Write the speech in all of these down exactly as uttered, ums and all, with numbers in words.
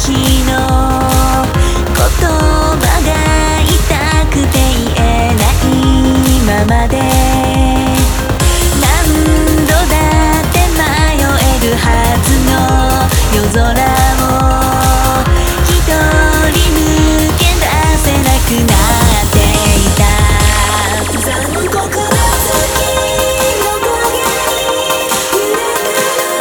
日の言葉が痛くて言えないままで何度だって迷えるはずの夜空を一人抜け出せなくなっていた残酷な月の影に揺れて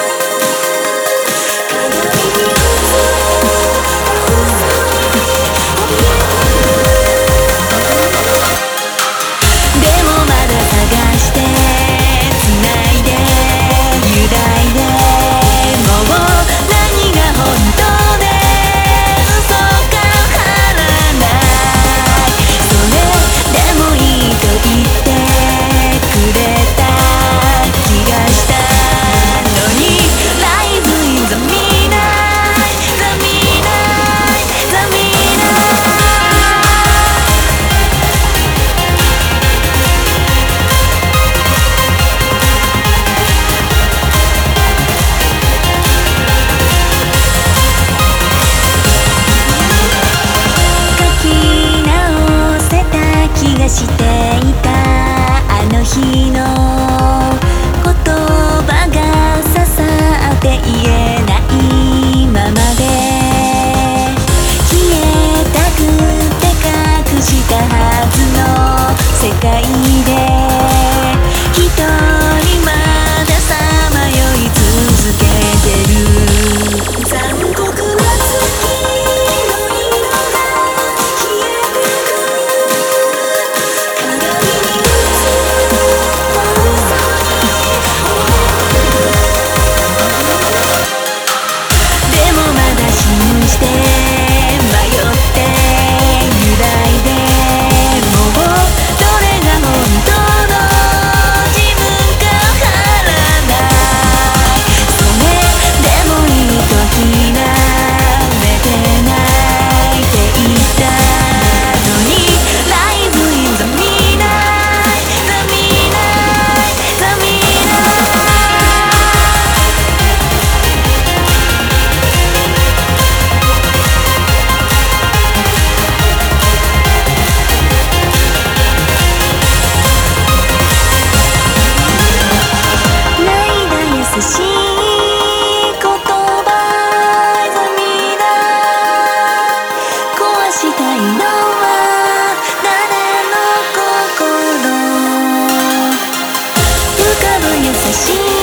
していたあの日の言葉が刺さって言えないままで消えたくて隠したはずの世界で一人まださまよい続けてる残酷な月優しい言葉罪だ壊したいのは誰の心浮かぶ優しい